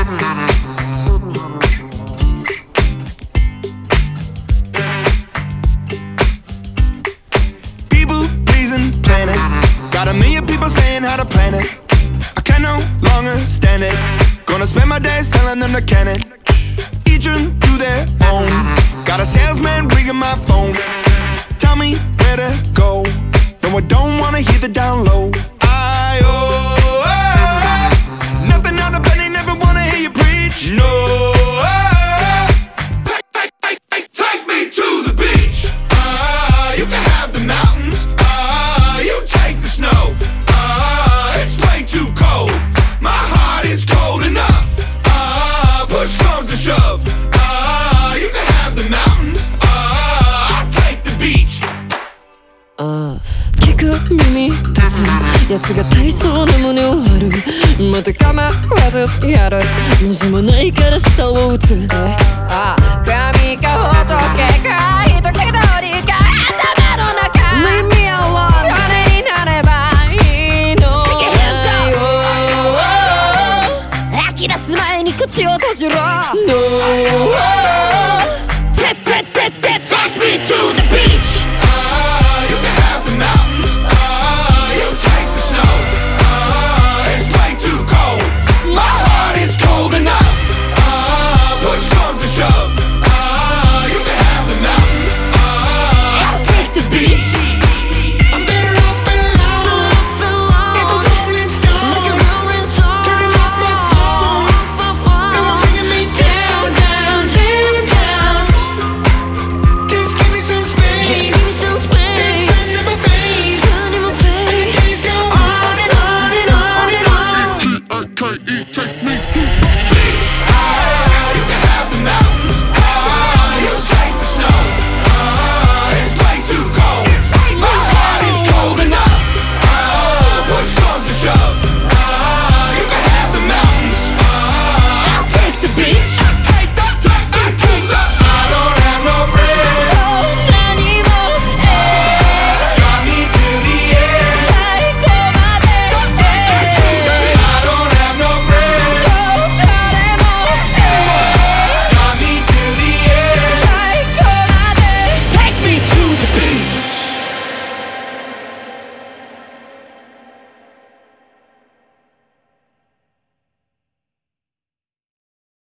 People pleasing planet, got a million people saying how to plan it. I can no longer stand it. Gonna spend my days telling them to can it. Each one to their own. Got a salesman ringing my phone. Tell me where to go. No, I don't wanna hear the down low. Nothing out of bed, they never wanna hear you preach. No. Take me to the beach. You can have the mountains. You take the snow. It's way too cold. My heart is cold enough. Push comes to shove. You can have the mountains. I'll take the beach. 聞く耳立つやつが大層な胸を張るまた構わずやる文字もないから舌を打つ神か仏か人気取りか頭の中 Leave me alone それになればいいの吐き出す前に口を閉じろ No Take me to the beach. You can have the mountains. You take the snow. It's way too cold. My heart is cold enough. Push comes to shove. You can have the mountains. I'll take the beach. I'm better off alone. Like a rolling stone. Turning off my phone. No one bringing me down, down, down, down. Just give me some space. There's sun in my face. And the days go on and on and on and on. T-I-K-E, take